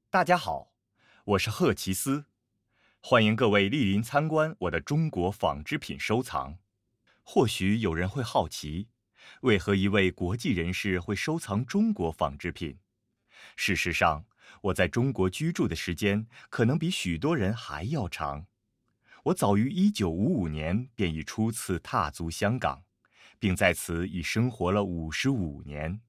大家好，我是赫奇斯，欢迎各位莅临参观我的中国纺织品收藏。或许有人会好奇，为何一位国际人士会收藏中国纺织品？事实上，我在中国居住的时间可能比许多人还要长。我早于1955年便已初次踏足香港，并在此已生活了55年。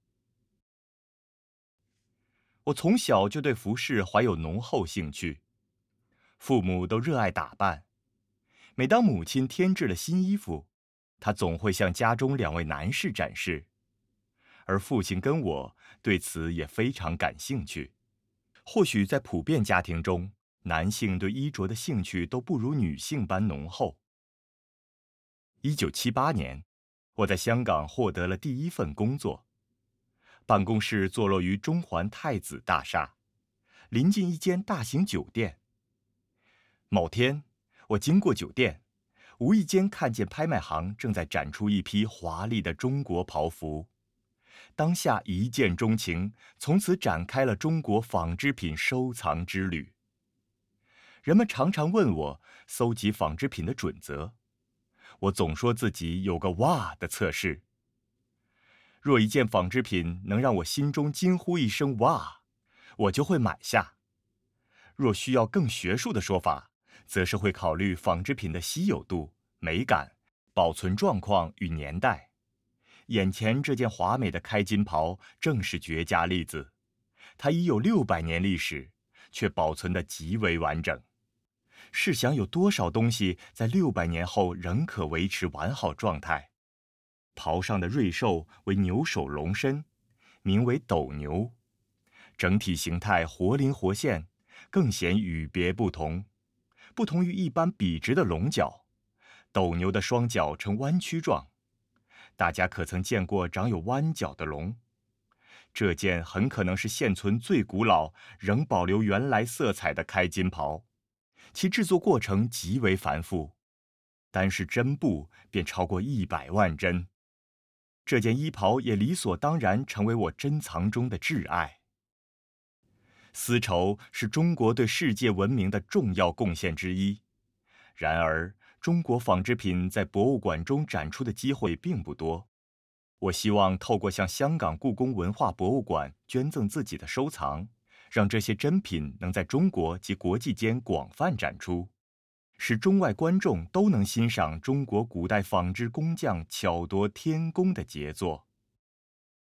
我从小就对服饰怀有浓厚兴趣，父母都热爱打扮。每当母亲添置了新衣服，她总会向家中两位男士展示，而父亲跟我对此也非常感兴趣。或许在普遍家庭中，男性对衣着的兴趣都不如女性般浓厚。1978年，我在香港获得了第一份工作，办公室坐落于中环太子大厦，临近一间大型酒店。某天，我经过酒店，无意间看见拍卖行正在展出一批华丽的中国袍服，当下一见钟情，从此展开了中国纺织品收藏之旅。人们常常问我搜集纺织品的准则，我总说自己有个哇的测试。若一件纺织品能让我心中惊呼一声哇，我就会买下。若需要更学术的说法，则是会考虑纺织品的稀有度、美感、保存状况与年代。眼前这件华美的开襟袍正是绝佳例子，它已有600年历史，却保存得极为完整。试想有多少东西在600年后仍可维持完好状态？袍上的瑞兽为牛首龙身，名为斗牛，整体形态活灵活现，更显与别不同。不同于一般笔直的龙角，斗牛的双脚呈弯曲状。大家可曾见过长有弯角的龙？这件很可能是现存最古老、仍保留原来色彩的开襟袍，其制作过程极为繁复，单是针布便超过100万针。这件衣袍也理所当然成为我珍藏中的挚爱。丝绸是中国对世界文明的重要贡献之一，然而，中国纺织品在博物馆中展出的机会并不多。我希望透过向香港故宫文化博物馆捐赠自己的收藏，让这些珍品能在中国及国际间广泛展出，使中外观众都能欣赏中国古代纺织工匠巧夺天工的杰作。